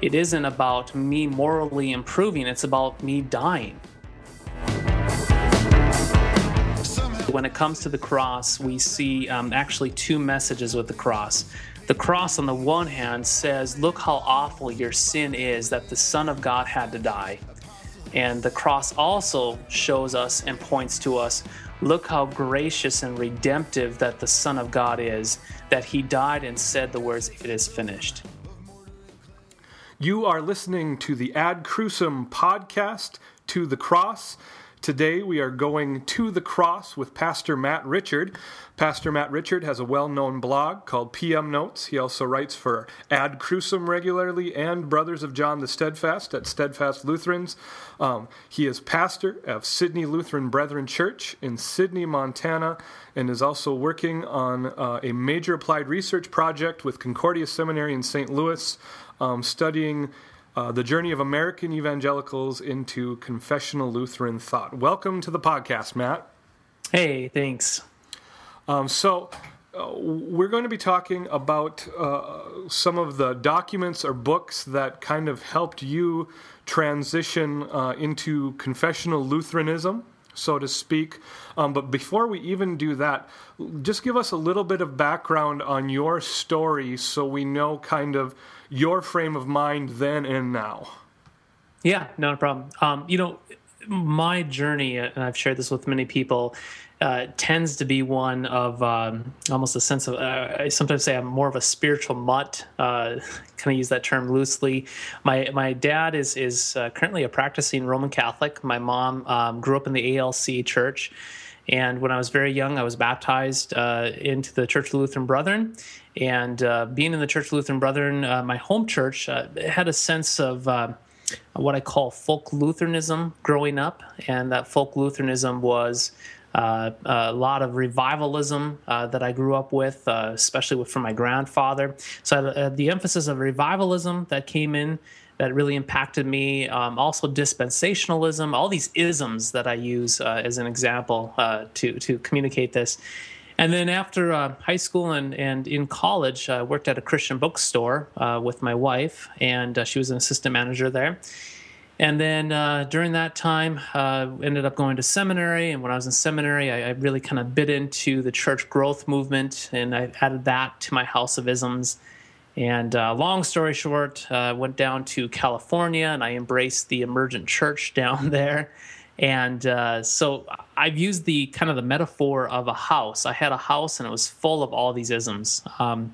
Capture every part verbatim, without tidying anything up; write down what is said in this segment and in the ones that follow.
it isn't about me morally improving, it's about me dying. When it comes to the cross, we see um, actually two messages with the cross. The cross, on the one hand, says, look how awful your sin is that the Son of God had to die. And the cross also shows us and points to us, look how gracious and redemptive that the Son of God is, that he died and said the words, it is finished. You are listening to the Ad Crucem podcast, To the Cross. Today we are going to the cross with Pastor Matt Richard. Pastor Matt Richard has a well-known blog called P M Notes. He also writes for Ad Crucem regularly and Brothers of John the Steadfast at Steadfast Lutherans. Um, he is pastor of Sydney Lutheran Brethren Church in Sydney, Montana, and is also working on uh, a major applied research project with Concordia Seminary in Saint Louis, um, studying Uh, the journey of American evangelicals into confessional Lutheran thought. Welcome to the podcast, Matt. Hey, thanks. Um, so uh, we're going to be talking about uh, some of the documents or books that kind of helped you transition uh, into confessional Lutheranism, so to speak. Um, but before we even do that, just give us a little bit of background on your story so we know kind of your frame of mind then and now. Yeah, not a problem. Um, you know, my journey, and I've shared this with many people, uh, tends to be one of um, almost a sense of, uh, I sometimes say I'm more of a spiritual mutt, uh, kind of use that term loosely. My my dad is is uh, currently a practicing Roman Catholic. My mom um, grew up in the A L C church. And when I was very young, I was baptized uh, into the Church of the Lutheran Brethren. And uh, being in the Church of the Lutheran Brethren, uh, my home church uh, had a sense of uh, what I call folk Lutheranism growing up. And that folk Lutheranism was uh, a lot of revivalism uh, that I grew up with, uh, especially with, from my grandfather. So I had the emphasis of revivalism that came in that really impacted me. Um, also dispensationalism, all these isms that I use uh, as an example uh, to to communicate this. And then after uh, high school and, and in college, I worked at a Christian bookstore uh, with my wife, and uh, she was an assistant manager there. And then uh, during that time, uh, ended up going to seminary. And when I was in seminary, I, I really kind of bit into the church growth movement, and I added that to my house of isms. And uh, long story short, I uh, went down to California, and I embraced the emergent church down there. And uh, so I've used the kind of the metaphor of a house. I had a house, and it was full of all these isms. Um,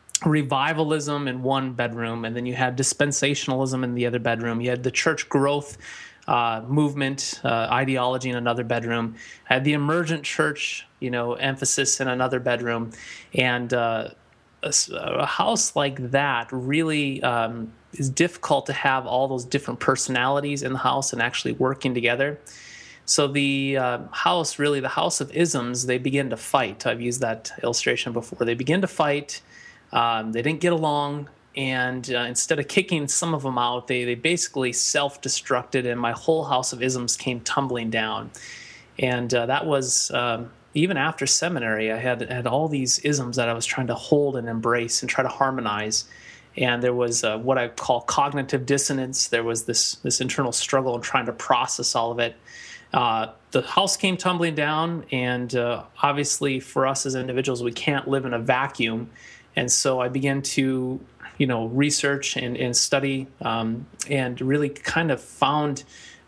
revivalism in one bedroom, and then you had dispensationalism in the other bedroom. You had the church growth uh, movement, uh, ideology in another bedroom. I had the emergent church, you know, emphasis in another bedroom. And uh A, a house like that really um, is difficult to have all those different personalities in the house and actually working together. So the uh, house, really the house of isms, they begin to fight. I've used that illustration before. They begin to fight. Um, they didn't get along. And uh, instead of kicking some of them out, they, they basically self-destructed, and my whole house of isms came tumbling down. And uh, that was... Um, Even after seminary, I had had all these isms that I was trying to hold and embrace and try to harmonize. And there was uh, what I call cognitive dissonance. There was this this internal struggle in trying to process all of it. Uh, the house came tumbling down, and uh, obviously for us as individuals, we can't live in a vacuum. And so I began to, you know, research and, and study um, and really kind of found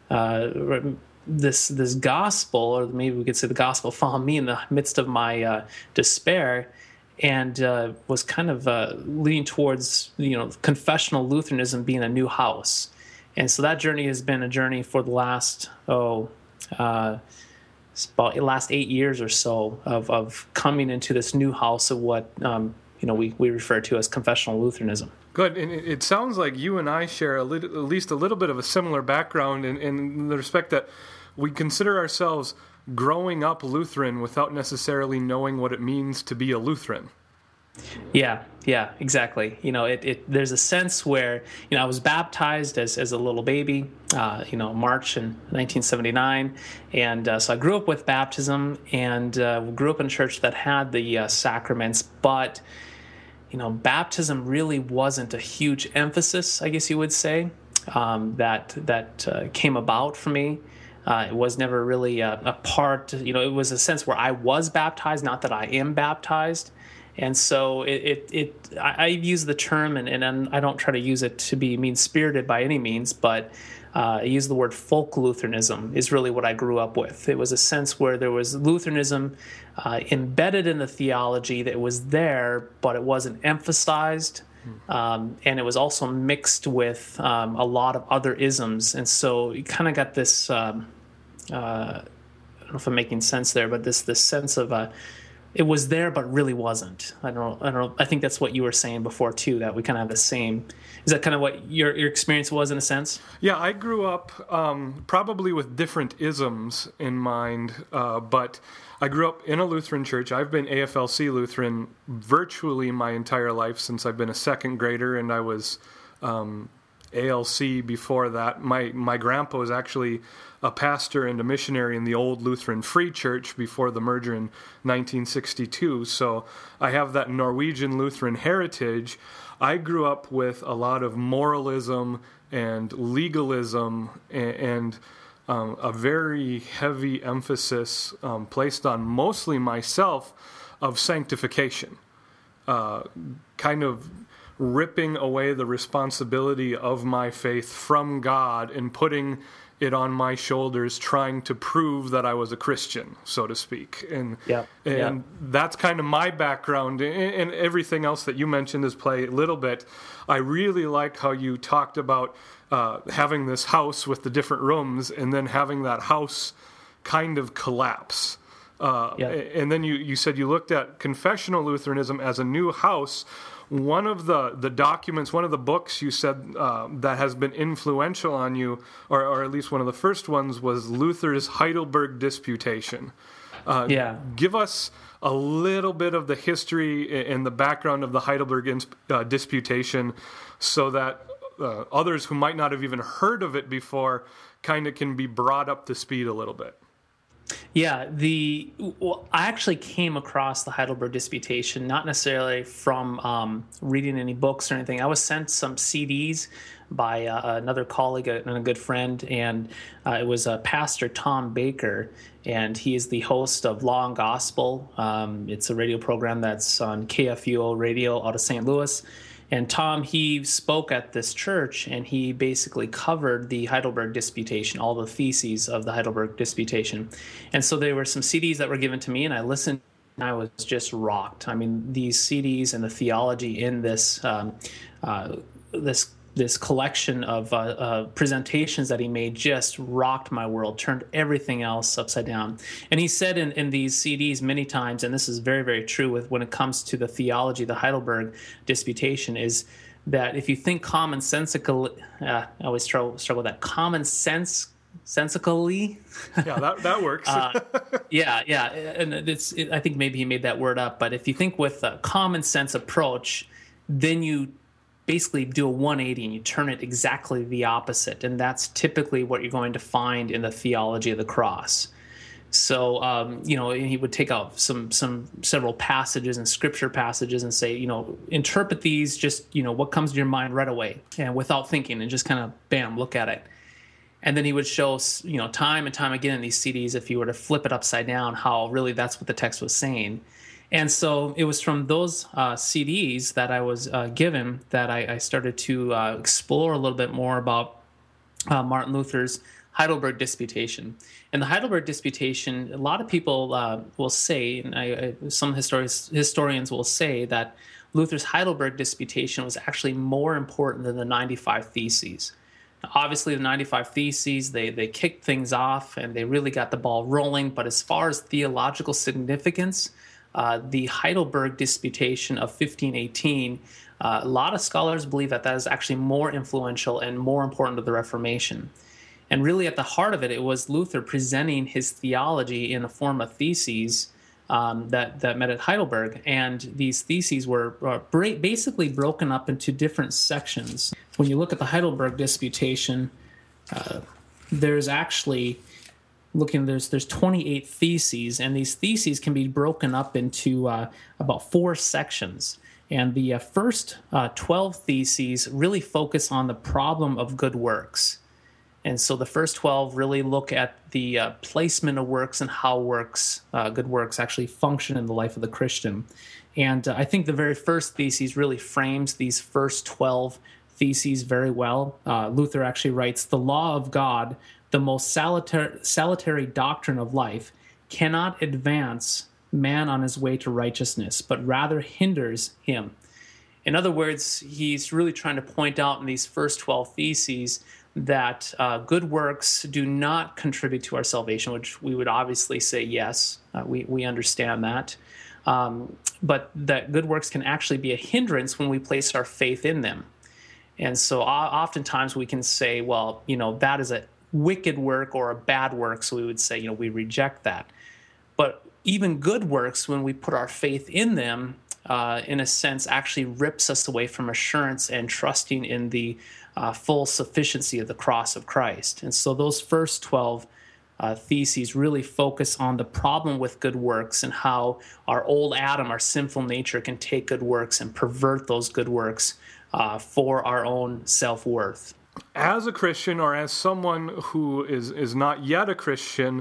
uh, this this gospel, or maybe we could say the gospel found me in the midst of my uh, despair, and uh, was kind of uh, leaning towards, you know, confessional Lutheranism being a new house. And so that journey has been a journey for the last, oh, uh, about the last eight years or so of, of coming into this new house of what, um, you know, we, we refer to as confessional Lutheranism. Good. And it sounds like you and I share a little, at least a little bit of a similar background in, in the respect that we consider ourselves growing up Lutheran without necessarily knowing what it means to be a Lutheran. Yeah, yeah, exactly. You know, it, it there's a sense where, you know, I was baptized as, as a little baby, uh, you know, March in nineteen seventy-nine. And uh, so I grew up with baptism, and uh, grew up in a church that had the uh, sacraments, but you know, baptism really wasn't a huge emphasis, I guess you would say, um, that that uh, came about for me. Uh, it was never really a, a part, you know, it was a sense where I was baptized, not that I am baptized. And so it, it, it I, I use the term, and, and I don't try to use it to be mean-spirited by any means, but uh, I use the word folk Lutheranism is really what I grew up with. It was a sense where there was Lutheranism uh, embedded in the theology that was there, but it wasn't emphasized. Um, and it was also mixed with um, a lot of other isms. And so you kind of got this, um, uh, I don't know if I'm making sense there, but this this sense of uh, it was there, but really wasn't. I don't, I don't know. I think that's what you were saying before too, that we kind of have the same. Is that kind of what your your experience was in a sense? Yeah, I grew up um, probably with different isms in mind, uh, but I grew up in a Lutheran church. I've been A F L C Lutheran virtually my entire life since I've been a second grader, and I was um, A L C before that. My my grandpa was actually a pastor and a missionary in the old Lutheran Free Church before the merger in nineteen sixty-two. So I have that Norwegian Lutheran heritage. I grew up with a lot of moralism and legalism and, and um, a very heavy emphasis um, placed on mostly myself of sanctification, uh, kind of ripping away the responsibility of my faith from God and putting it on my shoulders, trying to prove that I was a Christian, so to speak. And yeah, and yeah. that's kind of my background, and, and everything else that you mentioned is play a little bit. I really like how you talked about uh, having this house with the different rooms and then having that house kind of collapse. Uh, yeah. And then you, you said you looked at confessional Lutheranism as a new house. One of the, the documents, one of the books you said uh, that has been influential on you, or, or at least one of the first ones, was Luther's Heidelberg Disputation. Uh, yeah. Give us a little bit of the history and the background of the Heidelberg uh, Disputation so that uh, others who might not have even heard of it before kind of can be brought up to speed a little bit. Yeah, the well, I actually came across the Heidelberg Disputation not necessarily from um, reading any books or anything. I was sent some C Ds by uh, another colleague and a good friend, and uh, it was uh, Pastor Tom Baker, and he is the host of Law and Gospel. Um, it's a radio program that's on K F U O radio out of Saint Louis. And Tom, he spoke at this church, and he basically covered the Heidelberg Disputation, all the theses of the Heidelberg Disputation. And so there were some C Ds that were given to me, and I listened, and I was just rocked. I mean, these C Ds and the theology in this um, uh, this this collection of uh, uh, presentations that he made just rocked my world, turned everything else upside down. And he said in, in these C Ds many times, and this is very, very true with when it comes to the theology, the Heidelberg Disputation, is that if you think commonsensically, uh, I always struggle, struggle with that, common sense, sensically. Yeah, that, that works. uh, yeah, yeah. And it's, it, I think maybe he made that word up, but if you think with a common sense approach, then you basically do a one eighty and you turn it exactly the opposite. And that's typically what you're going to find in the theology of the cross. So, um, you know, he would take out some, some, several passages and scripture passages and say, you know, interpret these just, you know, what comes to your mind right away and without thinking, and just kind of, bam, look at it. And then he would show, you know, time and time again in these C Ds, if you were to flip it upside down, how really that's what the text was saying. And so it was from those uh, C Ds that I was uh, given that I, I started to uh, explore a little bit more about uh, Martin Luther's Heidelberg Disputation. And the Heidelberg Disputation, a lot of people uh, will say, and I, I, some historians, historians will say that Luther's Heidelberg Disputation was actually more important than the ninety-five Theses. Now, obviously, the ninety-five Theses, they, they kicked things off and they really got the ball rolling. But as far as theological significance, Uh, the Heidelberg Disputation of fifteen eighteen, uh, a lot of scholars believe that that is actually more influential and more important to the Reformation. And really at the heart of it, it was Luther presenting his theology in the form of theses um, that, that met at Heidelberg. And these theses were uh, bra- basically broken up into different sections. When you look at the Heidelberg Disputation, uh, there's actually... Looking, there's there's twenty-eight theses, and these theses can be broken up into uh, about four sections. And the uh, first uh, twelve theses really focus on the problem of good works. And so the first twelve really look at the uh, placement of works and how works, uh, good works, actually function in the life of the Christian. And uh, I think the very first thesis really frames these first twelve theses very well. Uh, Luther actually writes, "The law of God, the most salutary, salutary doctrine of life, cannot advance man on his way to righteousness, but rather hinders him." In other words, he's really trying to point out in these first twelve theses that uh, good works do not contribute to our salvation, which we would obviously say yes, uh, we, we understand that. Um, but that good works can actually be a hindrance when we place our faith in them. And so uh, oftentimes we can say, well, you know, that is a wicked work or a bad work, so we would say, you know, we reject that. But even good works, when we put our faith in them, uh, in a sense, actually rips us away from assurance and trusting in the uh, full sufficiency of the cross of Christ. And so those first twelve uh, theses really focus on the problem with good works and how our old Adam, our sinful nature, can take good works and pervert those good works uh, for our own self-worth. As a Christian, or as someone who is, is not yet a Christian,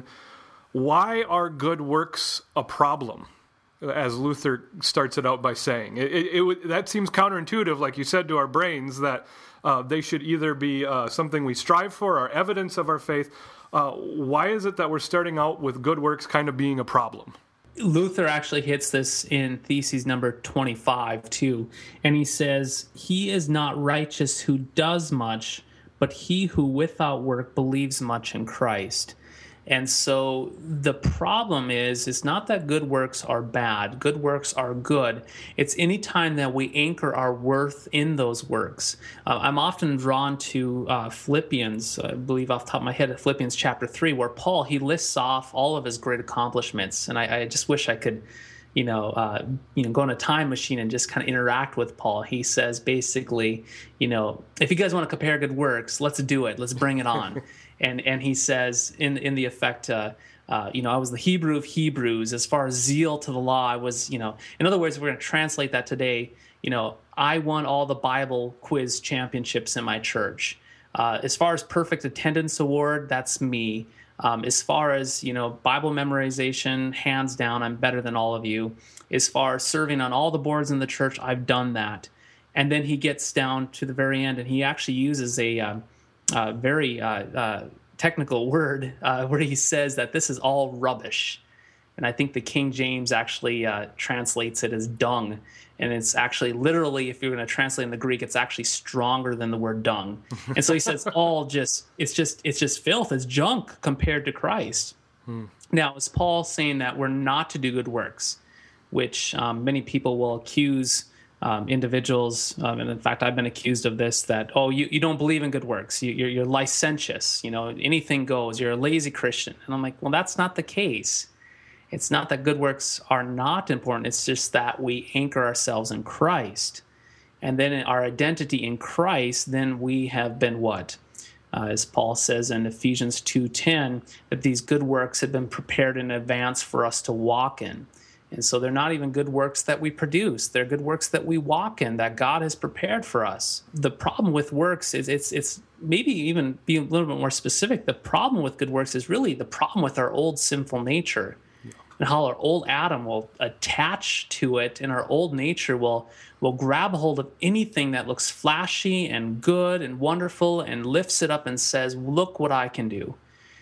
why are good works a problem? As Luther starts it out by saying. It, it, it, that seems counterintuitive, like you said, to our brains, that uh, they should either be uh, something we strive for or evidence of our faith. Uh, why is it that we're starting out with good works kind of being a problem? Luther actually hits this in thesis number twenty-five, too. And he says, "He is not righteous who does much, but he who without work believes much in Christ." And so the problem is, it's not that good works are bad. Good works are good. It's any time that we anchor our worth in those works. Uh, I'm often drawn to uh, Philippians, I believe off the top of my head, Philippians chapter three, where Paul, he lists off all of his great accomplishments. And I, I just wish I could, you know, uh, you know, go in a time machine and just kind of interact with Paul. He says basically, you know, if you guys want to compare good works, let's do it. Let's bring it on. And and he says in in the effect, uh, uh, you know, I was the Hebrew of Hebrews. As far as zeal to the law, I was, you know, in other words, if we're going to translate that today, you know, I won all the Bible quiz championships in my church. Uh, as far as perfect attendance award, that's me. Um, as far as, you know, Bible memorization, hands down, I'm better than all of you. As far as serving on all the boards in the church, I've done that. And then he gets down to the very end, and he actually uses a uh, uh, very uh, uh, technical word uh, where he says that this is all rubbish. And I think the King James actually uh, translates it as dung. And it's actually literally, if you're going to translate in the Greek, it's actually stronger than the word dung. And so he says all just, it's just, it's just filth, it's junk compared to Christ. Hmm. Now, is Paul saying that we're not to do good works, which um, many people will accuse um, individuals, um, and in fact, I've been accused of this, that, oh, you, you don't believe in good works, you, you're, you're licentious, you know, anything goes, you're a lazy Christian. And I'm like, well, that's not the case. It's not that good works are not important. It's just that we anchor ourselves in Christ. And then in our identity in Christ, then we have been what? Uh, as Paul says in Ephesians two ten, that these good works have been prepared in advance for us to walk in. And so they're not even good works that we produce. They're good works that we walk in, that God has prepared for us. The problem with works is it's it's maybe even be a little bit more specific. The problem with good works is really the problem with our old sinful nature. And how our old Adam will attach to it, and our old nature will will grab a hold of anything that looks flashy and good and wonderful and lifts it up and says, look what I can do.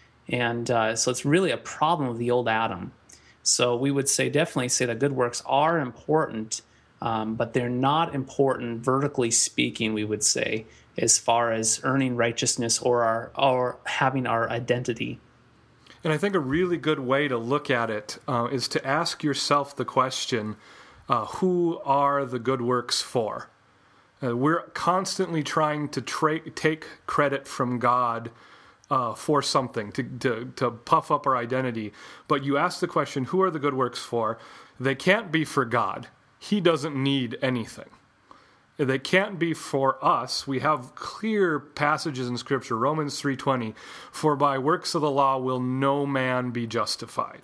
And uh, so it's really a problem of the old Adam. So we would say, definitely say that good works are important, um, but they're not important vertically speaking, we would say, as far as earning righteousness or our, or having our identity. And I think a really good way to look at it uh, is to ask yourself the question, uh, who are the good works for? Uh, we're constantly trying to tra- take credit from God uh, for something, to, to, to puff up our identity. But you ask the question, who are the good works for? They can't be for God. He doesn't need anything. They can't be for us. We have clear passages in Scripture, Romans three twenty, for by works of the law will no man be justified.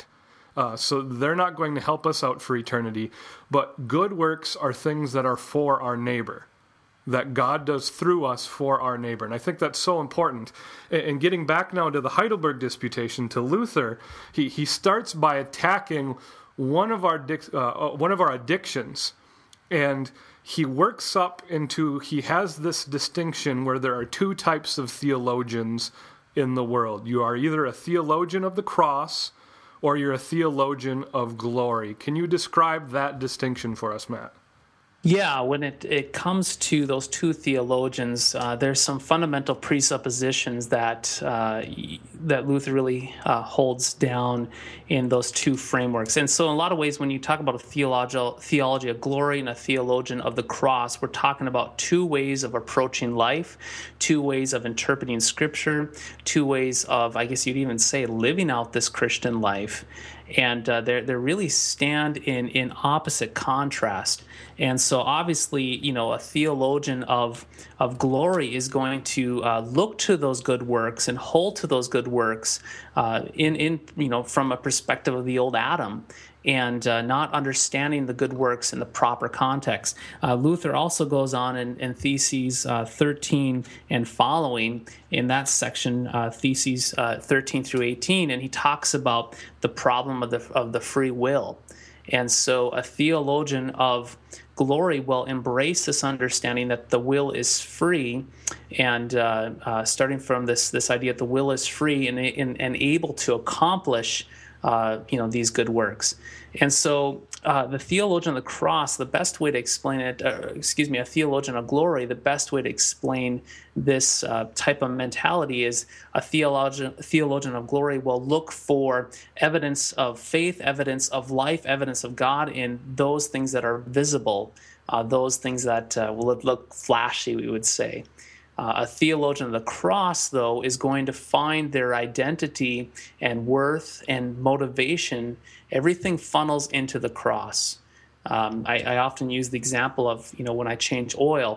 Uh, so they're not going to help us out for eternity. But good works are things that are for our neighbor, that God does through us for our neighbor. And I think that's so important. And getting back now to the Heidelberg Disputation, to Luther, he, he starts by attacking one of our uh, one of our addictions. And he works up into, he has this distinction where there are two types of theologians in the world. You are either a theologian of the cross or you're a theologian of glory. Can you describe that distinction for us, Matt? Yeah, when it, it comes to those two theologians, uh, there's some fundamental presuppositions that uh, that Luther really uh, holds down in those two frameworks. And so in a lot of ways, when you talk about a theological theology of glory and a theologian of the cross, we're talking about two ways of approaching life, two ways of interpreting Scripture, two ways of, I guess you'd even say, living out this Christian life. And uh, they they really stand in, in opposite contrast. And so obviously, you know, a theologian of of glory is going to uh, look to those good works and hold to those good works uh, in, in, you know, from a perspective of the old Adam, and uh, not understanding the good works in the proper context. Uh, Luther also goes on in, in Theses uh, thirteen and following, in that section, uh, Theses uh, thirteen through eighteen, and he talks about the problem of the of the free will. And so a theologian of glory will embrace this understanding that the will is free, and uh, uh, starting from this this idea that the will is free and, and, and able to accomplish Uh, you know, these good works. And so uh, the theologian of the cross, the best way to explain it, uh, excuse me, a theologian of glory, the best way to explain this uh, type of mentality is a theologian, theologian of glory will look for evidence of faith, evidence of life, evidence of God in those things that are visible, uh, those things that uh, will look flashy, we would say. Uh, a theologian of the cross, though, is going to find their identity and worth and motivation. Everything funnels into the cross. Um, I, I often use the example of, you know, when I change oil,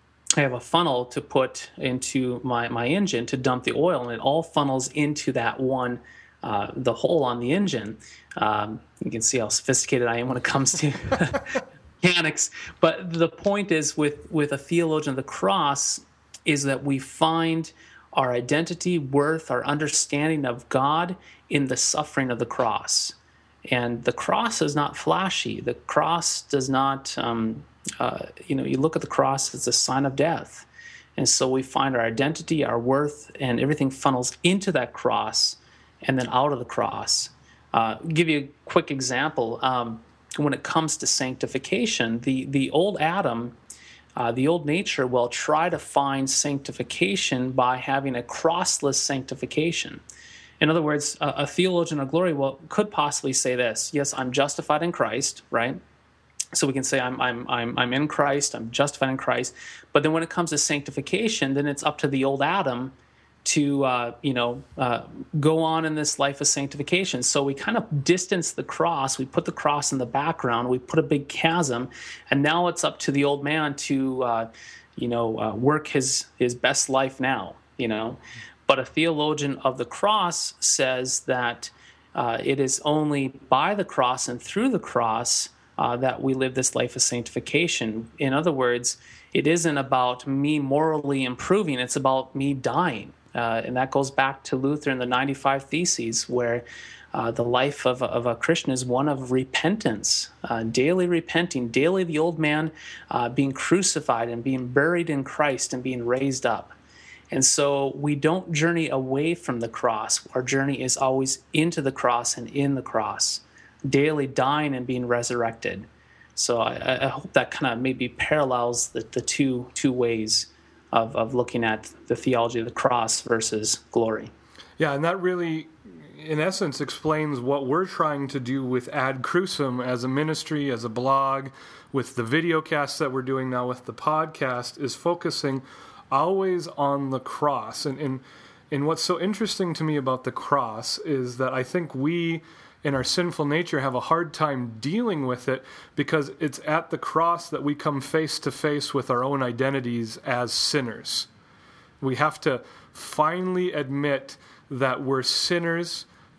I have a funnel to put into my, my engine to dump the oil, and it all funnels into that one, uh, the hole on the engine. Um, you can see how sophisticated I am when it comes to mechanics. But the point is, with, with a theologian of the cross, is that we find our identity, worth, our understanding of God in the suffering of the cross. And the cross is not flashy. The cross does not, um, uh, you know, you look at the cross, it's a sign of death. And so we find our identity, our worth, and everything funnels into that cross and then out of the cross. Uh, give you a quick example. Um, when it comes to sanctification, the, the old Adam, Uh, the old nature will try to find sanctification by having a crossless sanctification. In other words, a, a theologian of glory will, could possibly say this: yes, I'm justified in Christ, right? So we can say I'm I'm I'm I'm in Christ, I'm justified in Christ. But then when it comes to sanctification, then it's up to the old Adam to uh, you know uh, go on in this life of sanctification. So we kind of distance the cross. We put the cross in the background. We put a big chasm, and now it's up to the old man to uh, you know uh, work his his best life now. You know, but a theologian of the cross says that uh, it is only by the cross and through the cross uh, that we live this life of sanctification. In other words, it isn't about me morally improving. It's about me dying. Uh, and that goes back to Luther in the ninety-five Theses, where uh, the life of a, of a Christian is one of repentance, uh, daily repenting, daily the old man uh, being crucified and being buried in Christ and being raised up. And so we don't journey away from the cross. Our journey is always into the cross and in the cross, daily dying and being resurrected. So I, I hope that kind of maybe parallels the, the two two ways Of, of looking at the theology of the cross versus glory. Yeah, and that really, in essence, explains what we're trying to do with Ad Crucem as a ministry, as a blog, with the video casts that we're doing now with the podcast, is focusing always on the cross. And, and, and what's so interesting to me about the cross is that I think we, in our sinful nature, have a hard time dealing with it, because it's at the cross that we come face to face with our own identities as sinners. We have to finally admit that we're sinners,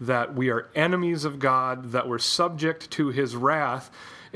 that we are enemies of God, that we're subject to his wrath.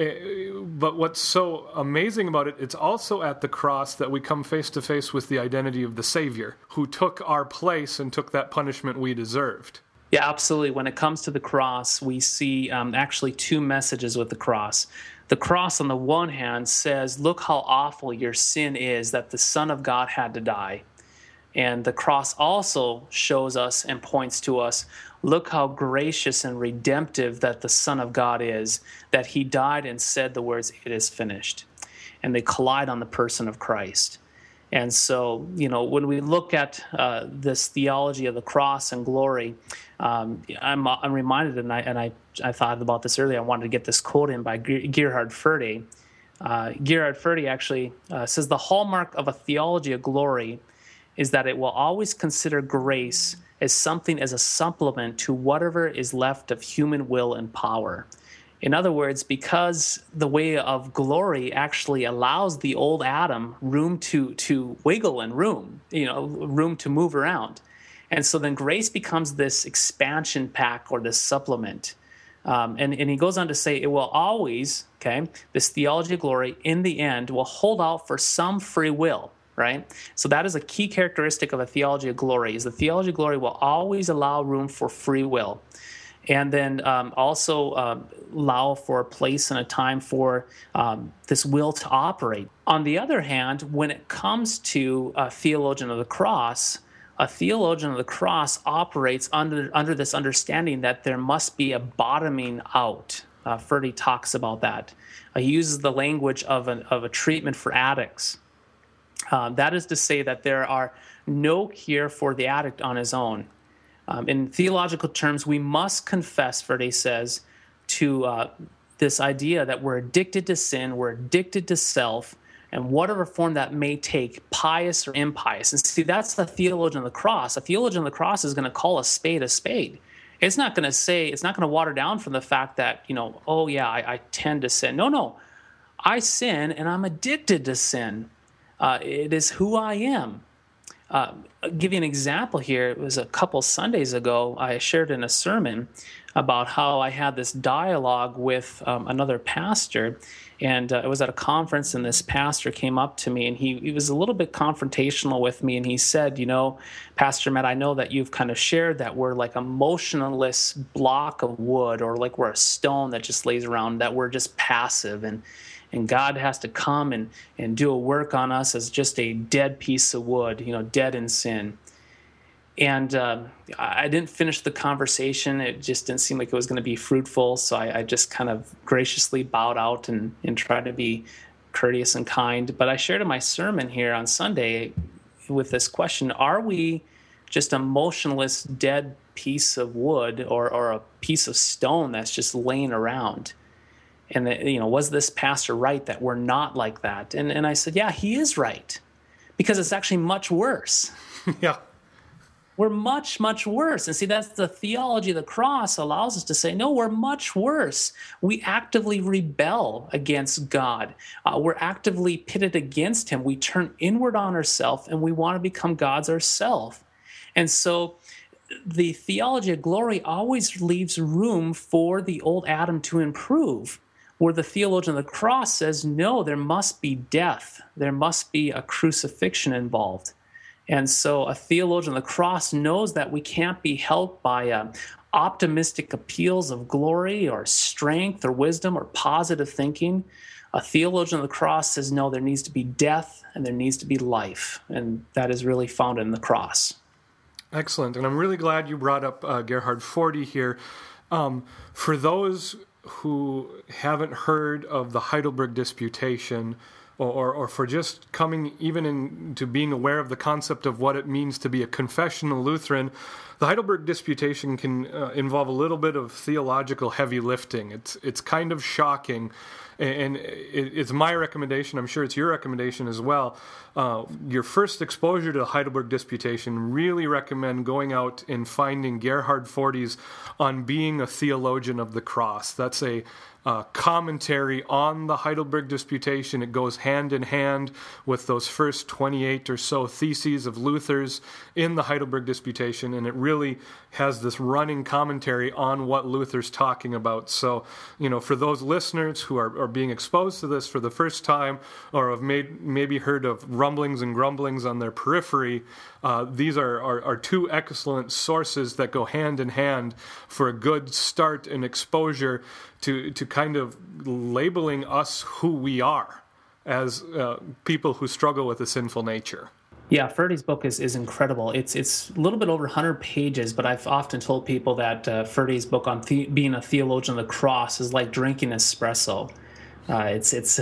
But what's so amazing about it, it's also at the cross that we come face to face with the identity of the Savior, who took our place and took that punishment we deserved. Yeah, absolutely. When it comes to the cross, we see um, actually two messages with the cross. The cross, on the one hand, says, look how awful your sin is that the Son of God had to die. And the cross also shows us and points to us, look how gracious and redemptive that the Son of God is, that he died and said the words, it is finished. And they collide on the person of Christ. And so, you know, when we look at uh, this theology of the cross and glory, um, I'm, I'm reminded, and I and I, I thought about this earlier, I wanted to get this quote in by Gerhard Forde. Uh, Gerhard Forde actually uh, says, the hallmark of a theology of glory is that it will always consider grace as something as a supplement to whatever is left of human will and power. In other words, because the way of glory actually allows the old Adam room to to wiggle and room, you know, room to move around. And so then grace becomes this expansion pack or this supplement. Um, and, and he goes on to say it will always, okay, this theology of glory in the end will hold out for some free will. Right? So that is a key characteristic of a theology of glory, is the theology of glory will always allow room for free will. And then um, also uh, allow for a place and a time for um, this will to operate. On the other hand, when it comes to a theologian of the cross, a theologian of the cross operates under, under this understanding that there must be a bottoming out. Uh, Forde talks about that. Uh, he uses the language of, an, of a treatment for addicts. Um, that is to say that there are no cure for the addict on his own. Um, in theological terms, we must confess, Forde says, to uh, this idea that we're addicted to sin, we're addicted to self, and whatever form that may take, pious or impious. And see, that's the theologian of the cross. A theologian of the cross is going to call a spade a spade. It's not going to say, it's not going to water down from the fact that, you know, oh yeah, I, I tend to sin. No, no, I sin and I'm addicted to sin. Uh, it is who I am. Uh, I'll give you an example here. It was a couple Sundays ago, I shared in a sermon about how I had this dialogue with um, another pastor, and uh, it was at a conference, and this pastor came up to me, and he, he was a little bit confrontational with me, and he said, you know, Pastor Matt, I know that you've kind of shared that we're like a motionless block of wood, or like we're a stone that just lays around, that we're just passive, and And God has to come and, and do a work on us as just a dead piece of wood, you know, dead in sin. And uh, I didn't finish the conversation. It just didn't seem like it was going to be fruitful. So I, I just kind of graciously bowed out and, and tried to be courteous and kind. But I shared in my sermon here on Sunday with this question, are we just a motionless, dead piece of wood or, or a piece of stone that's just laying around? And, the, you know, was this pastor right that we're not like that? And and I said, yeah, he is right, because it's actually much worse. Yeah. We're much, much worse. And see, that's the theology of the cross allows us to say, no, we're much worse. We actively rebel against God. Uh, we're actively pitted against him. We turn inward on ourselves, and we want to become gods ourselves. And so the theology of glory always leaves room for the old Adam to improve, where the theologian of the cross says, no, there must be death. There must be a crucifixion involved. And so a theologian of the cross knows that we can't be helped by uh, optimistic appeals of glory or strength or wisdom or positive thinking. A theologian of the cross says, no, there needs to be death and there needs to be life. And that is really found in the cross. Excellent. And I'm really glad you brought up uh, Gerhard Forde here. Um, for those who haven't heard of the Heidelberg Disputation, or, or, or for just coming even into being aware of the concept of what it means to be a confessional Lutheran, the Heidelberg Disputation can uh, involve a little bit of theological heavy lifting. It's it's kind of shocking, and it, it's my recommendation, I'm sure it's your recommendation as well. Uh, your first exposure to the Heidelberg Disputation, really recommend going out and finding Gerhard Forde's On Being a Theologian of the Cross. That's a uh, commentary on the Heidelberg Disputation. It goes hand in hand with those first twenty-eight or so theses of Luther's in the Heidelberg Disputation, and it really has this running commentary on what Luther's talking about. So, you know, for those listeners who are, are being exposed to this for the first time, or have made, maybe heard of rumblings and grumblings on their periphery, uh, these are, are, are two excellent sources that go hand in hand for a good start and exposure to, to kind of labeling us who we are as uh, people who struggle with a sinful nature. Yeah, Ferdy's book is, is incredible. It's it's a little bit over one hundred pages, but I've often told people that uh, Ferdy's book on the, being a theologian of the cross is like drinking espresso. Uh, it's it's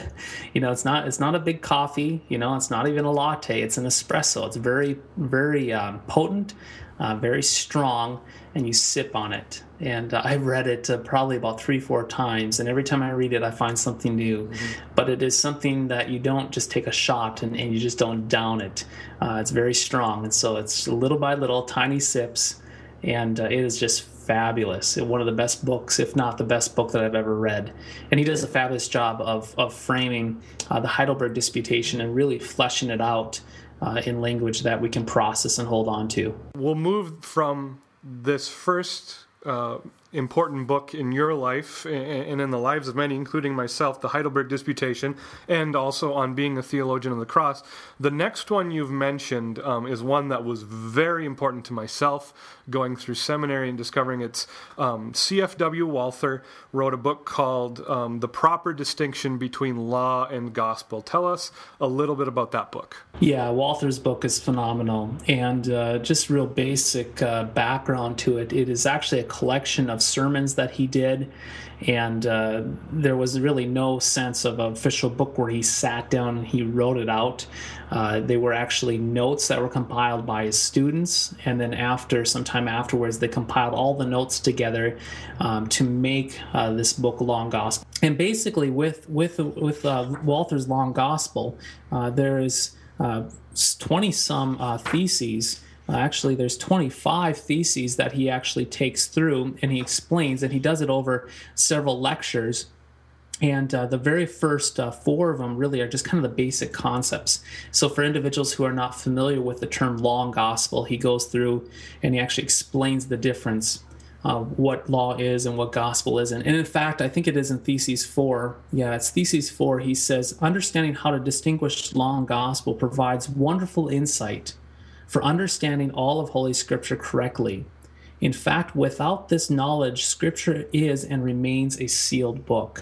you know it's not it's not a big coffee. You know, it's not even a latte. It's an espresso. It's very very um, potent, uh, very strong, and you sip on it. And uh, I've read it uh, probably about three, four times, and every time I read it, I find something new. Mm-hmm. But it is something that you don't just take a shot and, and you just don't down it. Uh, it's very strong, and so it's little by little, tiny sips, and uh, it is just fabulous. One of the best books, if not the best book that I've ever read. And he does a fabulous job of of framing uh, the Heidelberg Disputation and really fleshing it out uh, in language that we can process and hold on to. We'll move from this first Uh, important book in your life and in the lives of many, including myself, the Heidelberg Disputation, and also on being a theologian of the cross. The next one you've mentioned um, is one that was very important to myself going through seminary and discovering it's um, C F W Walther wrote a book called um, The Proper Distinction Between Law and Gospel. Tell us a little bit about that book. Yeah, Walther's book is phenomenal, and uh, just real basic uh, background to it. It is actually a collection of sermons that he did, and uh, there was really no sense of an official book where he sat down and he wrote it out. Uh, they were actually notes that were compiled by his students, and then after, sometime afterwards, they compiled all the notes together um, to make uh, this book, Law and Gospel. And basically, with with with uh, Walther's Law and Gospel, uh, there is uh, twenty some uh, theses. Uh, actually, there's twenty-five theses that he actually takes through, and he explains, and he does it over several lectures. And uh, the very first uh, four of them really are just kind of the basic concepts. So for individuals who are not familiar with the term law and gospel, he goes through and he actually explains the difference, uh, what law is and what gospel isn't. And in fact, I think it is in Theses four. Yeah, it's Theses four. He says, understanding how to distinguish law and gospel provides wonderful insight for understanding all of Holy Scripture correctly. In fact, without this knowledge, Scripture is and remains a sealed book.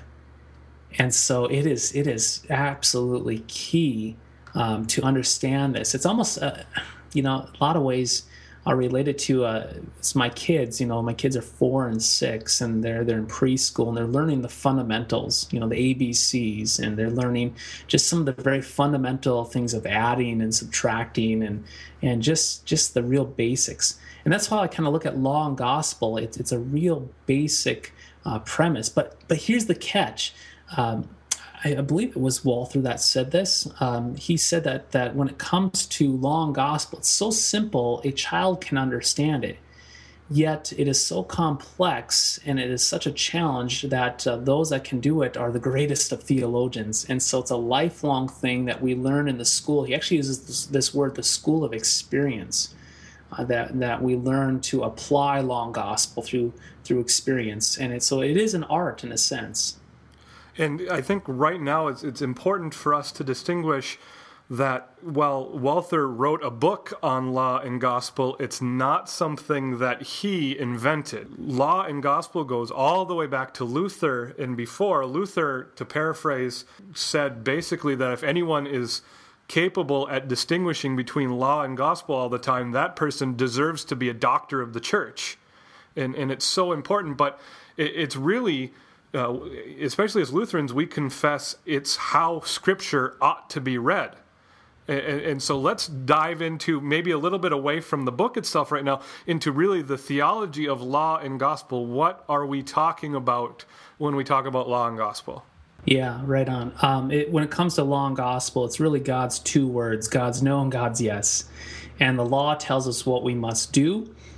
And so it is it is absolutely key um, to understand this. It's almost, uh, you know, a lot of ways are related to uh, it's my kids. You know, my kids are four and six, and they're they're in preschool, and they're learning the fundamentals, you know, the A B Cs, and they're learning just some of the very fundamental things of adding and subtracting, and and just just the real basics. And that's how I kind of look at law and gospel. It's it's a real basic uh, premise. But but here's the catch. Um, I, I believe it was Walther that said this. Um, he said that that when it comes to law and gospel, it's so simple a child can understand it. Yet it is so complex, and it is such a challenge that uh, those that can do it are the greatest of theologians. And so it's a lifelong thing that we learn in the school. He actually uses this, this word, the school of experience, uh, that that we learn to apply law and gospel through through experience. And it, so it is an art in a sense. And I think right now it's, it's important for us to distinguish that while Walther wrote a book on law and gospel, it's not something that he invented. Law and gospel goes all the way back to Luther and before. Luther, to paraphrase, said basically that if anyone is capable at distinguishing between law and gospel all the time, that person deserves to be a doctor of the church. And, and it's so important, but it, it's really... Uh, especially as Lutherans, we confess it's how Scripture ought to be read. And, and so let's dive into maybe a little bit away from the book itself right now into really the theology of law and gospel. What are we talking about when we talk about law and gospel? Yeah, right on. Um, it, when it comes to law and gospel, it's really God's two words, God's no and God's yes. And the law tells us what we must do,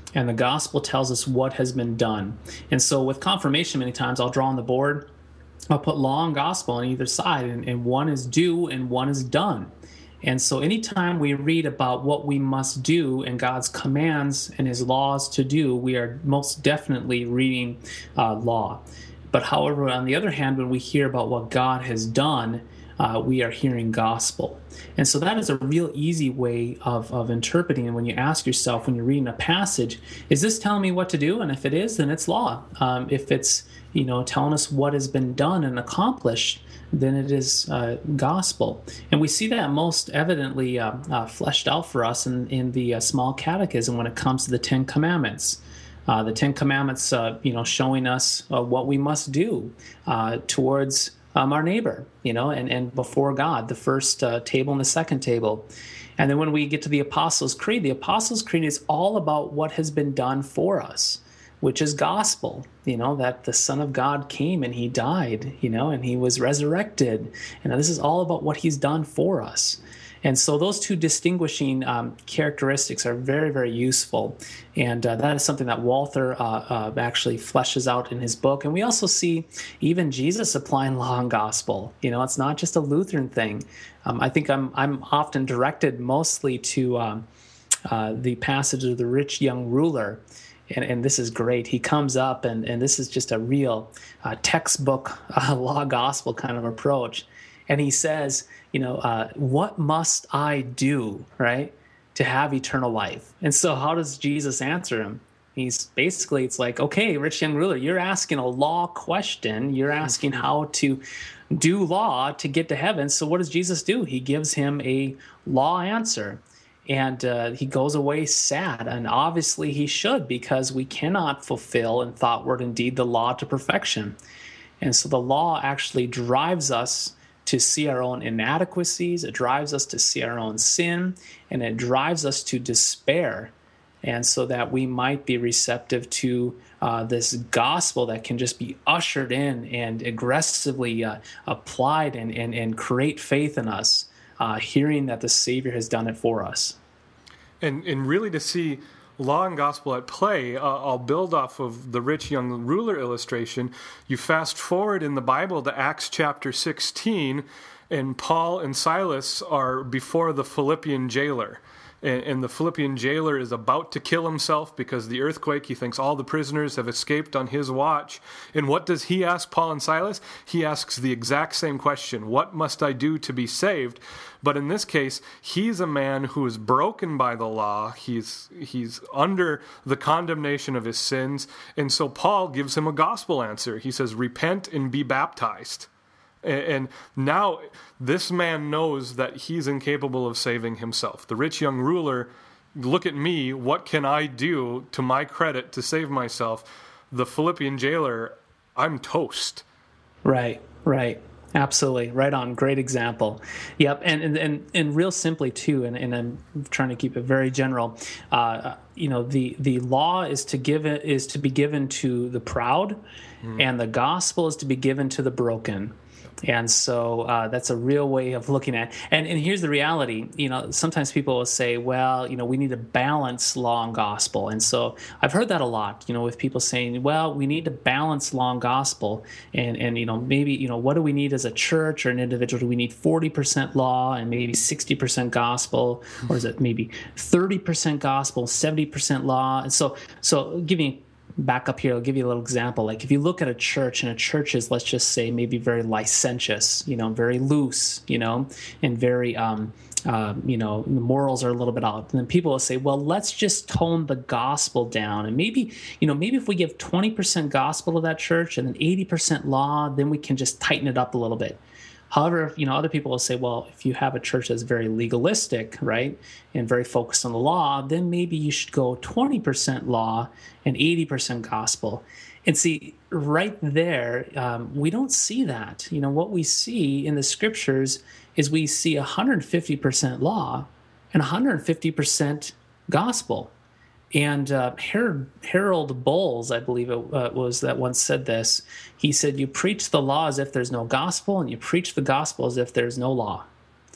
And the gospel tells us what has been done. And so with confirmation, many times I'll draw on the board, I'll put law and gospel on either side, and, and one is due and one is done. And so anytime we read about what we must do and God's commands and his laws to do, we are most definitely reading uh, law. But however, on the other hand, when we hear about what God has done, uh, we are hearing gospel. And so that is a real easy way of, of interpreting. And when you ask yourself, when you're reading a passage, is this telling me what to do? And if it is, then it's law. Um, if it's, you know, telling us what has been done and accomplished, then it is uh, gospel. And we see that most evidently uh, uh, fleshed out for us in, in the uh, small catechism when it comes to the Ten Commandments. Uh, the Ten Commandments, uh, you know, showing us uh, what we must do uh, towards um, our neighbor, you know, and, and before God, the first uh, table and the second table. And then when we get to the Apostles' Creed, the Apostles' Creed is all about what has been done for us, which is gospel, you know, that the Son of God came and he died, you know, and he was resurrected. And this is all about what he's done for us. And so those two distinguishing um, characteristics are very, very useful. And uh, that is something that Walther uh, uh, actually fleshes out in his book. And we also see even Jesus applying law and gospel. You know, it's not just a Lutheran thing. Um, I think I'm I'm often directed mostly to um, uh, the passage of the rich young ruler. And, and this is great. He comes up, and, and this is just a real uh, textbook uh, law gospel kind of approach. And he says, you know, uh, what must I do, right, to have eternal life? And so how does Jesus answer him? He's basically, it's like, okay, rich young ruler, you're asking a law question. You're asking how to do law to get to heaven. So what does Jesus do? He gives him a law answer. And uh, he goes away sad. And obviously he should, because we cannot fulfill in thought, word, and deed the law to perfection. And so the law actually drives us to see our own inadequacies. It drives us to see our own sin. And it drives us to despair. And so that we might be receptive to uh, this gospel that can just be ushered in and aggressively uh, applied and, and, and create faith in us. Uh, hearing that the Savior has done it for us. And and really to see law and gospel at play, uh, I'll build off of the rich young ruler illustration. You fast forward in the Bible to Acts chapter sixteen, and Paul and Silas are before the Philippian jailer. And, and the Philippian jailer is about to kill himself because the earthquake. He thinks all the prisoners have escaped on his watch. And what does he ask Paul and Silas? He asks the exact same question. What must I do to be saved? But in this case, he's a man who is broken by the law. He's he's under the condemnation of his sins. And so Paul gives him a gospel answer. He says, repent and be baptized. And now this man knows that he's incapable of saving himself. The rich young ruler, look at me, what can I do to my credit to save myself? The Philippian jailer, I'm toast. Right, right. Absolutely. Right on. Great example. Yep. And and, and, and real simply, too, and, and I'm trying to keep it very general, uh, you know, the, the law is to give it, is to be given to the proud, mm. and the gospel is to be given to the broken. And so uh, that's a real way of looking at it. And, and here's the reality. You know, sometimes people will say, well, you know, we need to balance law and gospel. And so I've heard that a lot, you know, with people saying, well, we need to balance law and gospel. And, and you know, maybe, you know, what do we need as a church or an individual? Do we need forty percent law and maybe sixty percent gospel? Or is it maybe thirty percent gospel, seventy percent law? And so, so give me back up here, I'll give you a little example. Like if you look at a church, and a church is, let's just say, maybe very licentious, you know, very loose, you know, and very, um, uh, you know, the morals are a little bit out. And then people will say, well, let's just tone the gospel down. And maybe, you know, maybe if we give twenty percent gospel to that church and then eighty percent law, then we can just tighten it up a little bit. However, you know, other people will say, well, if you have a church that's very legalistic, right, and very focused on the law, then maybe you should go twenty percent law and eighty percent gospel. And see, right there, um, we don't see that. You know, what we see in the scriptures is we see one hundred fifty percent law and one hundred fifty percent gospel. And uh, Harold, Harold Bowles, I believe it uh, was, that once said this. He said, you preach the law as if there's no gospel, and you preach the gospel as if there's no law.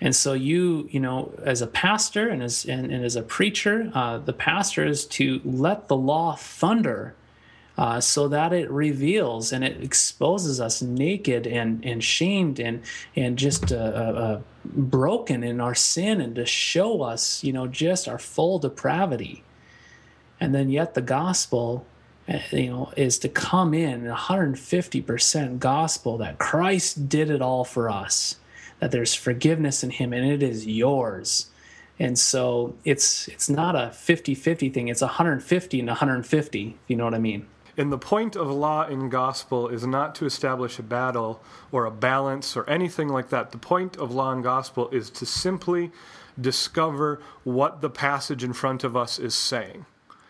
And so you, you know, as a pastor and as and, and as a preacher, uh, the pastor is to let the law thunder, uh, so that it reveals and it exposes us naked and and shamed and and just uh, uh, broken in our sin, and to show us, you know, just our full depravity. And then yet the gospel, you know, is to come in one hundred fifty percent gospel that Christ did it all for us, that there's forgiveness in him and it is yours. And so it's it's not a fifty-fifty thing. It's one hundred fifty and one hundred fifty, if you know what I mean. And the point of law and gospel is not to establish a battle or a balance or anything like that. The point of law and gospel is to simply discover what the passage in front of us is saying.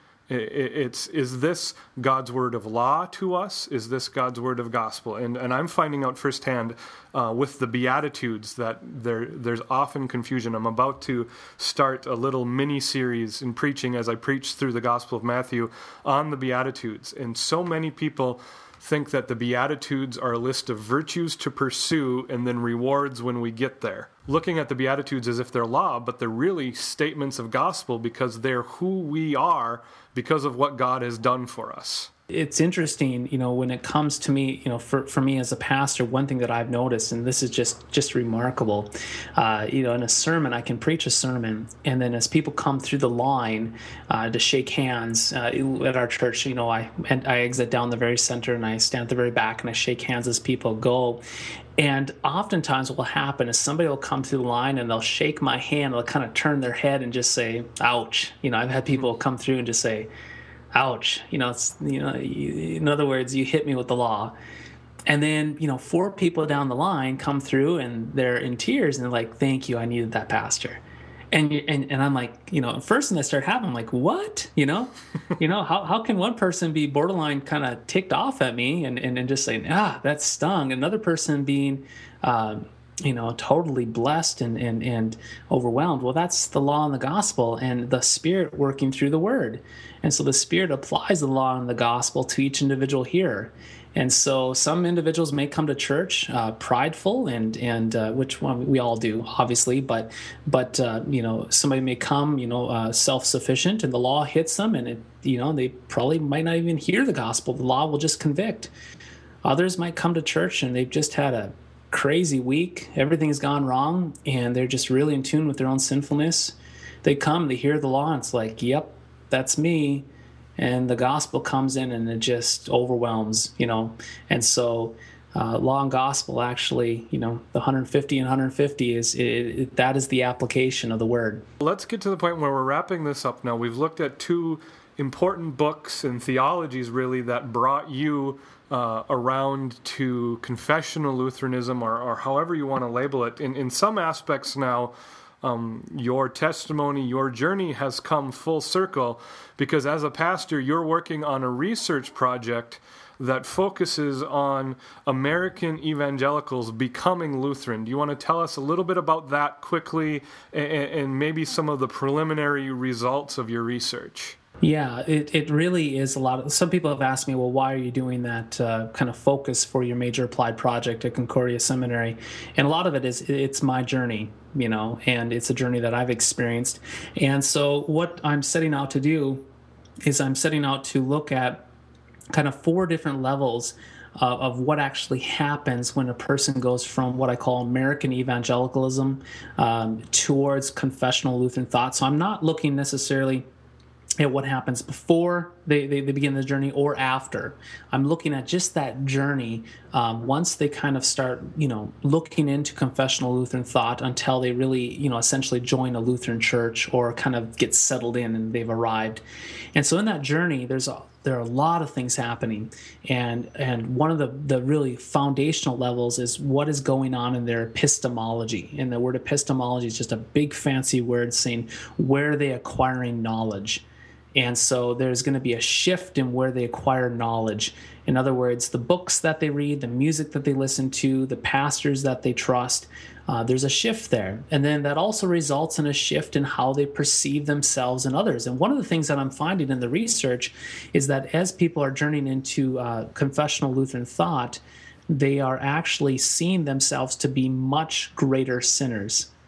It's, is this God's word of law to us? Is this God's word of gospel? And and I'm finding out firsthand uh, with the Beatitudes that there there's often confusion. I'm about to start a little mini-series in preaching as I preach through the Gospel of Matthew on the Beatitudes. And so many people think that the Beatitudes are a list of virtues to pursue and then rewards when we get there. Looking at the Beatitudes as if they're law, but they're really statements of gospel because they're who we are because of what God has done for us. It's interesting, you know, when it comes to me, you know, for, for me as a pastor, one thing that I've noticed, and this is just, just remarkable, uh, you know, in a sermon, I can preach a sermon, and then as people come through the line uh, to shake hands uh, at our church, you know, I, and I exit down the very center and I stand at the very back and I shake hands as people go. And oftentimes what will happen is somebody will come through the line and they'll shake my hand, they'll kind of turn their head and just say, ouch. You know, I've had people come through and just say, ouch. You know, it's, you know, you, in other words, you hit me with the law. And then, you know, four people down the line come through and they're in tears and they're like, thank you, I needed that, pastor. And, and and I'm like, you know, first when that started happening, I'm like, what? You know, you know, how how can one person be borderline kind of ticked off at me and, and, and just saying, ah, that stung. Another person being, um, you know, totally blessed and, and, and overwhelmed. Well, that's the law and the gospel and the Spirit working through the word. And so the Spirit applies the law and the gospel to each individual here. And so some individuals may come to church uh, prideful, and and uh, which one we all do, obviously. But but uh, you know, somebody may come, you know, uh, self-sufficient, and the law hits them, and it, you know, they probably might not even hear the gospel. The law will just convict. Others might come to church and they've just had a crazy week. Everything's gone wrong, and they're just really in tune with their own sinfulness. They come, they hear the law, and it's like, yep, that's me. And the gospel comes in and it just overwhelms, you know. And so uh, law and gospel actually, you know, the one hundred fifty and one hundred fifty is, it, it, that is the application of the word. Let's get to the point where we're wrapping this up now. We've looked at two important books and theologies, really, that brought you uh, around to confessional Lutheranism, or, or however you want to label it. In, in some aspects now, Um, your testimony, your journey has come full circle, because as a pastor, you're working on a research project that focuses on American evangelicals becoming Lutheran. Do you want to tell us a little bit about that quickly, and, and maybe some of the preliminary results of your research? Yeah, it, it really is a lot of, some people have asked me, well, why are you doing that uh, kind of focus for your major applied project at Concordia Seminary? And a lot of it is, it's my journey, you know, and it's a journey that I've experienced. And so what I'm setting out to do is I'm setting out to look at kind of four different levels uh, of what actually happens when a person goes from what I call American evangelicalism um, towards confessional Lutheran thought. So I'm not looking necessarily at what happens before they, they, they begin the journey or after. I'm looking at just that journey um, once they kind of start, you know, looking into confessional Lutheran thought until they really, you know, essentially join a Lutheran church or kind of get settled in and they've arrived. And so in that journey, there's a, there are a lot of things happening. And and one of the, the really foundational levels is what is going on in their epistemology. And the word epistemology is just a big fancy word saying where are they acquiring knowledge. And so there's going to be a shift in where they acquire knowledge. In other words, the books that they read, the music that they listen to, the pastors that they trust, uh, there's a shift there. And then that also results in a shift in how they perceive themselves and others. And one of the things that I'm finding in the research is that as people are journeying into uh, confessional Lutheran thought, they are actually seeing themselves to be much greater sinners.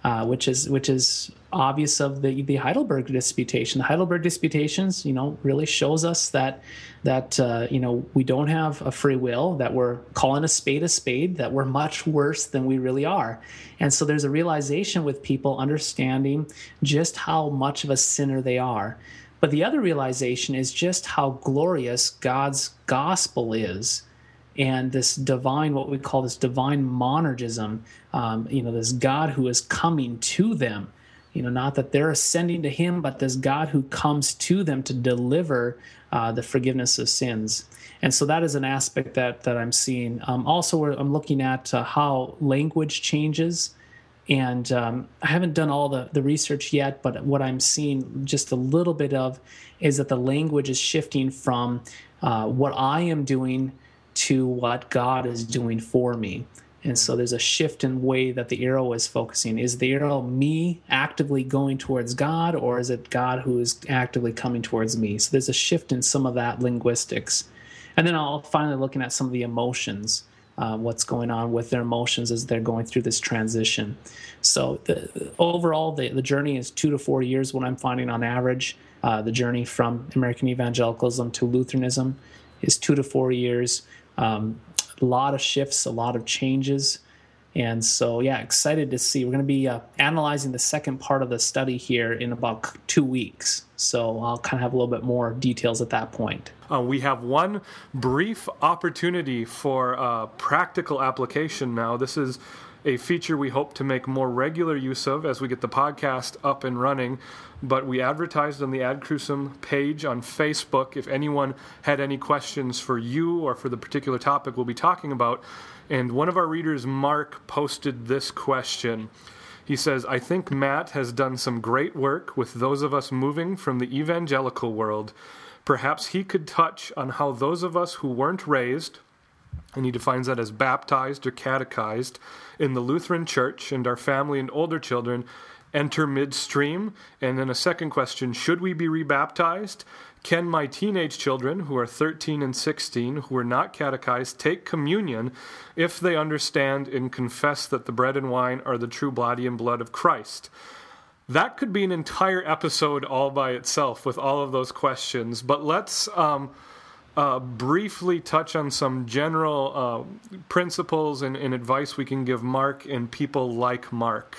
uh, which is which is obvious of the the Heidelberg Disputation. The Heidelberg Disputations, you know, really shows us that that uh, you know we don't have a free will, that we're calling a spade a spade, that we're much worse than we really are. And so there's a realization with people understanding just how much of a sinner they are. But the other realization is just how glorious God's gospel is, and this divine, what we call this divine monergism, um, you know, this God who is coming to them, you know, not that they're ascending to him, but this God who comes to them to deliver uh, the forgiveness of sins. And so that is an aspect that that I'm seeing. Um, also, I'm looking at uh, how language changes. And um, I haven't done all the, the research yet, but what I'm seeing just a little bit of is that the language is shifting from uh, what I am doing to what God is doing for me. And so there's a shift in way that the arrow is focusing. Is the arrow me actively going towards God, or is it God who is actively coming towards me? So there's a shift in some of that linguistics. And then I'll finally looking at some of the emotions. Uh, what's going on with their emotions as they're going through this transition. So the, overall, the, the journey is two to four years, what I'm finding on average. Uh, the journey from American evangelicalism to Lutheranism is two to four years. Um, a lot of shifts, a lot of changes. And so, yeah, excited to see. We're going to be uh, analyzing the second part of the study here in about two weeks. So I'll kind of have a little bit more details at that point. Uh, we have one brief opportunity for uh, practical application now. This is a feature we hope to make more regular use of as we get the podcast up and running. But we advertised on the Ad Crucem page on Facebook if anyone had any questions for you or for the particular topic we'll be talking about. And one of our readers, Mark, posted this question. He says, I think Matt has done some great work with those of us moving from the evangelical world. Perhaps he could touch on how those of us who weren't raised, and he defines that as baptized or catechized, in the Lutheran Church, and our family and older children enter midstream. And then a second question, should we be rebaptized? Can my teenage children, who are thirteen and sixteen, who are not catechized, take communion if they understand and confess that the bread and wine are the true body and blood of Christ? That could be an entire episode all by itself with all of those questions, but let's um, uh, briefly touch on some general uh, principles and, and advice we can give Mark and people like Mark.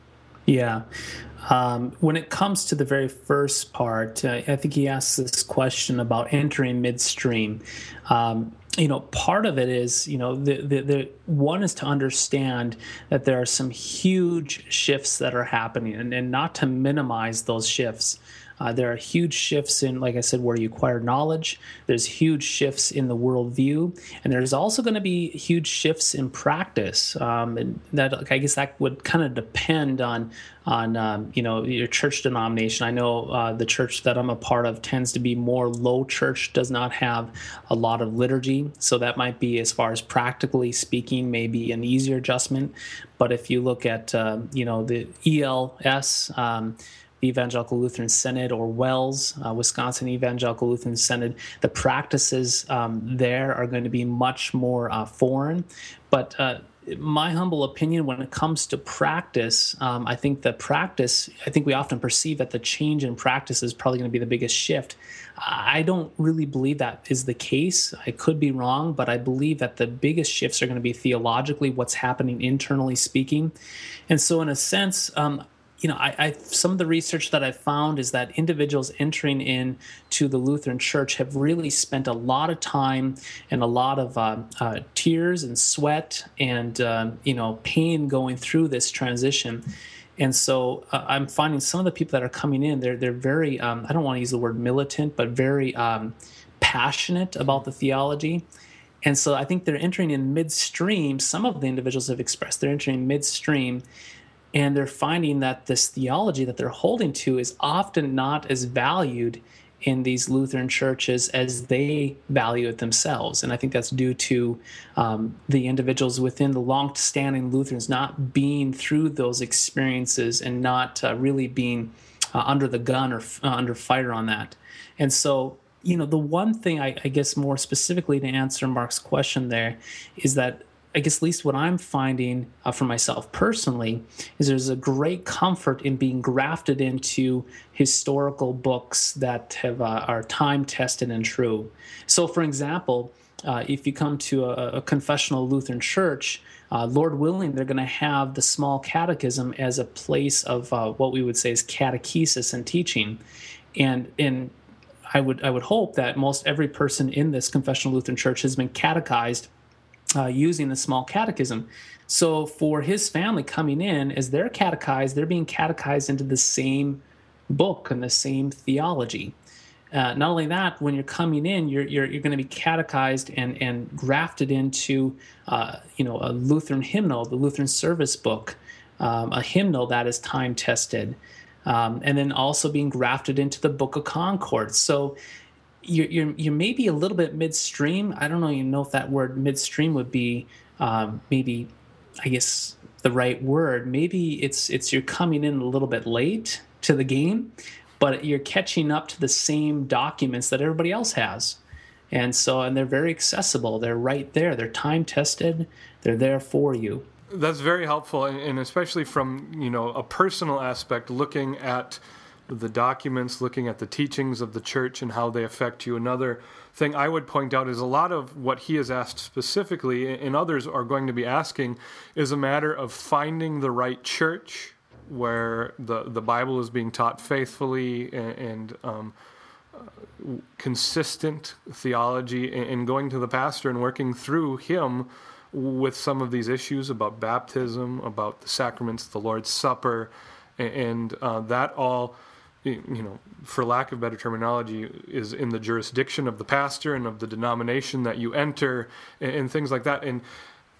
Yeah. Um, when it comes to the very first part, uh, I think he asks this question about entering midstream. Um, you know, part of it is, you know, the, the, the one is to understand that there are some huge shifts that are happening, and, and not to minimize those shifts. Uh, there are huge shifts in, like I said, where you acquire knowledge. There's huge shifts in the worldview, and there's also going to be huge shifts in practice. Um, and that, I guess, that would kind of depend on, on um, you know, your church denomination. I know uh, the church that I'm a part of tends to be more low church, does not have a lot of liturgy, so that might be, as far as practically speaking, maybe an easier adjustment. But if you look at, uh, you know, the E L S. Um, Evangelical Lutheran Synod, or WELS, uh, Wisconsin Evangelical Lutheran Synod, the practices um, there are going to be much more uh, foreign. But uh, my humble opinion, when it comes to practice, um, I think the practice, I think we often perceive that the change in practice is probably going to be the biggest shift. I don't really believe that is the case. I could be wrong, but I believe that the biggest shifts are going to be theologically, what's happening internally speaking. And so in a sense, um, You know, I, I some of the research that I found is that individuals entering into the Lutheran Church have really spent a lot of time and a lot of uh, uh, tears and sweat and um, you know pain going through this transition. And so uh, I'm finding some of the people that are coming in, they're they're very um, I don't want to use the word militant, but very um, passionate about the theology. And so I think they're entering in midstream. Some of the individuals have expressed they're entering midstream. And they're finding that this theology that they're holding to is often not as valued in these Lutheran churches as they value it themselves. And I think that's due to um, the individuals within the long-standing Lutherans not being through those experiences and not uh, really being uh, under the gun or uh, under fire on that. And so, you know, the one thing I, I guess more specifically to answer Mark's question there is that I guess at least what I'm finding uh, for myself personally is there's a great comfort in being grafted into historical books that have uh, are time tested and true. So, for example, uh, if you come to a, a confessional Lutheran church, uh, Lord willing, they're going to have the small catechism as a place of uh, what we would say is catechesis and teaching, and and I would I would hope that most every person in this confessional Lutheran church has been catechized uh, using the small catechism. So for his family coming in, as they're catechized, they're being catechized into the same book and the same theology. Uh, not only that, when you're coming in, you're you're, you're going to be catechized and and grafted into uh, you know a Lutheran hymnal, the Lutheran service book, um, a hymnal that is time tested. Um, and then also being grafted into the Book of Concord. So you're, you're, you're maybe a little bit midstream. I don't even know if that word midstream would be um, maybe, I guess, the right word. Maybe it's it's you're coming in a little bit late to the game, but you're catching up to the same documents that everybody else has. And so, and they're very accessible. They're right there. They're time tested. They're there for you. That's very helpful, and especially from, you know, a personal aspect, looking at the documents, looking at the teachings of the church and how they affect you. Another thing I would point out is a lot of what he has asked specifically, and others are going to be asking, is a matter of finding the right church where the, the Bible is being taught faithfully and, and um, uh, consistent theology, and, and going to the pastor and working through him with some of these issues about baptism, about the sacraments, the Lord's Supper, and uh, that all, you know, for lack of better terminology, is in the jurisdiction of the pastor and of the denomination that you enter, and, and things like that. And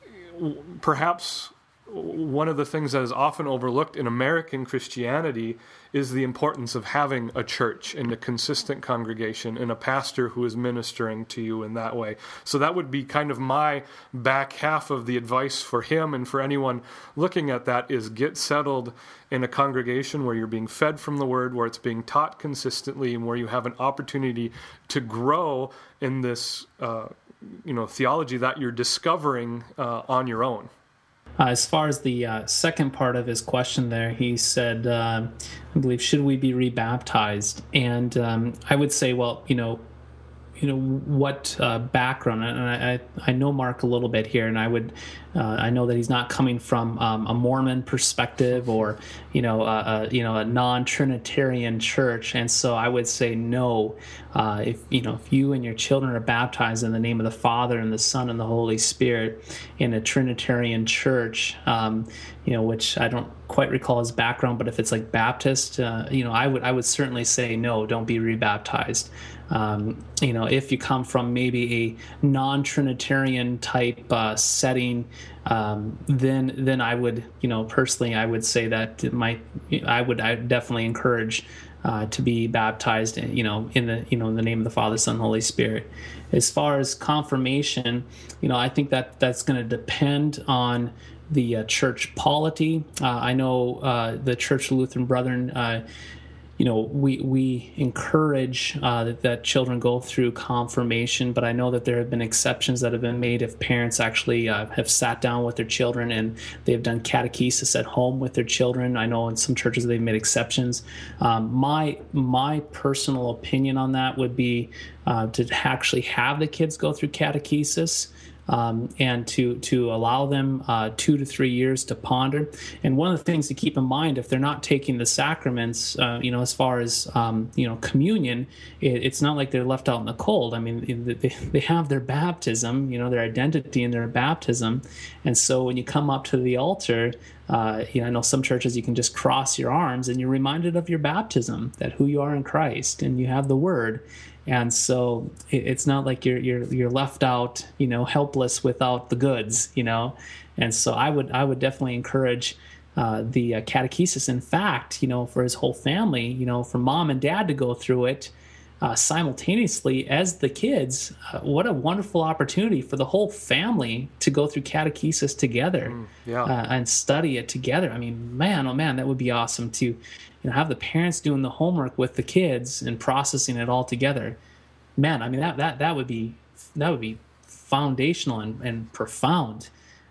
perhaps one of the things that is often overlooked in American Christianity is the importance of having a church and a consistent congregation and a pastor who is ministering to you in that way. So that would be kind of my back half of the advice for him and for anyone looking at that, is get settled in a congregation where you're being fed from the Word, where it's being taught consistently, and where you have an opportunity to grow in this uh, you know, theology that you're discovering uh, on your own. Uh, as far as the uh, second part of his question there, he said, uh, I believe, should we be rebaptized? And um, I would say, well, you know, you know, what uh, background, and I, I, I know Mark a little bit here, and I would, uh, I know that he's not coming from um, a Mormon perspective or, you know, a, a, you know, a non-Trinitarian church, and so I would say no. Uh, if you know, if you and your children are baptized in the name of the Father and the Son and the Holy Spirit in a Trinitarian church, um, you know, which I don't quite recall his background, but if it's like Baptist, uh, you know, I would I would certainly say no, don't be rebaptized. Um, you know, if you come from maybe a non-Trinitarian type uh, setting, um, then then I would, you know, personally, I would say that it might, I would I would definitely encourage uh, to be baptized, you know, in the you know in the name of the Father, Son, Holy Spirit. As far as confirmation, you know, I think that that's going to depend on the uh, church polity. Uh, I know uh, the Church of Lutheran Brethren. Uh, You know, we we encourage uh, that, that children go through confirmation, but I know that there have been exceptions that have been made if parents actually uh, have sat down with their children and they've done catechesis at home with their children. I know in some churches they've made exceptions. Um, my my personal opinion on that would be uh, to actually have the kids go through catechesis. Um, and to to allow them uh, two to three years to ponder. And one of the things to keep in mind, if they're not taking the sacraments, uh, you know, as far as um, you know, communion, it, it's not like they're left out in the cold. I mean, they, they have their baptism, you know, their identity in their baptism, and so when you come up to the altar, uh, you know, I know some churches you can just cross your arms and you're reminded of your baptism, that who you are in Christ, and you have the Word. And so it's not like you're you're you're left out, you know, helpless without the goods, you know. And so I would I would definitely encourage uh, the uh, catechesis. In fact, you know, for his whole family, you know, for mom and dad to go through it uh, simultaneously as the kids. Uh, what a wonderful opportunity for the whole family to go through catechesis together, mm, yeah. uh, and study it together. I mean, man, oh man, that would be awesome to, you know, have the parents doing the homework with the kids and processing it all together. Man, I mean, that that that would be that would be foundational and, and profound.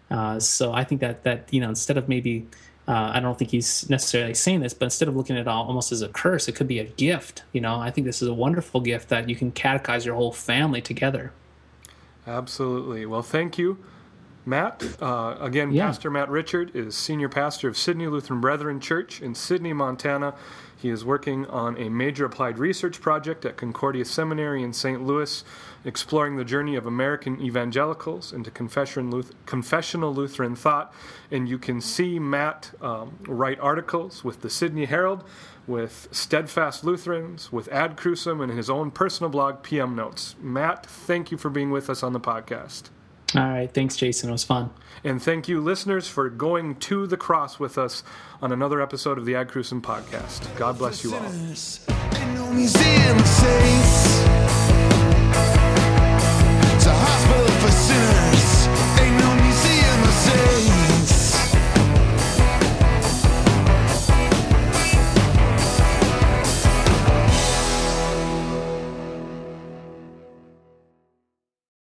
Uh, so I think that that you know instead of maybe uh, I don't think he's necessarily saying this, but instead of looking at it almost as a curse, it could be a gift. You know, I think this is a wonderful gift that you can catechize your whole family together. Absolutely. Well, thank you, Matt. Uh, again, yeah. Pastor Matt Richard is senior pastor of Sydney Lutheran Brethren Church in Sydney, Montana. He is working on a major applied research project at Concordia Seminary in Saint Louis, exploring the journey of American evangelicals into confession, Luth- confessional Lutheran thought. And you can see Matt um, write articles with the Sydney Herald, with Steadfast Lutherans, with Ad Crucem, and his own personal blog, P M Notes. Matt, thank you for being with us on the podcast. All right. Thanks, Jason. It was fun. And thank you, listeners, for going to the cross with us on another episode of the Ad Crucem podcast. God bless you all.